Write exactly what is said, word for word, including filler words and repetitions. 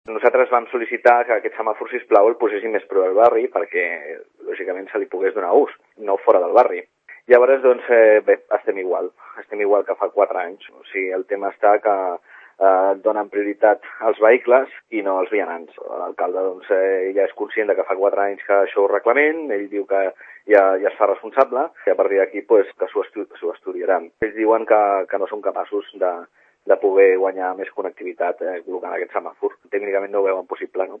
Nosaltres vam sol·licitar que aquest semàfor, sisplau, el posessin més prop del barri perquè, lògicament, se li pogués donar ús, no fora del barri. Llavors, doncs, eh, bé, estem igual. Estem igual que fa quatre anys. O sigui, el tema està que eh, donen prioritat als vehicles i no als vianants. L'alcalde, doncs, eh, ja és conscient de que fa quatre anys que això ho reclamem, ell diu que ja, ja es fa responsable i a partir d'aquí, pues, que s'ho estu estudiaran. Ells diuen que, que no són capaços de, de poder guanyar més connectivitat eh, col·locant aquest semàfor. Tècnicament no ho veuen possible, no?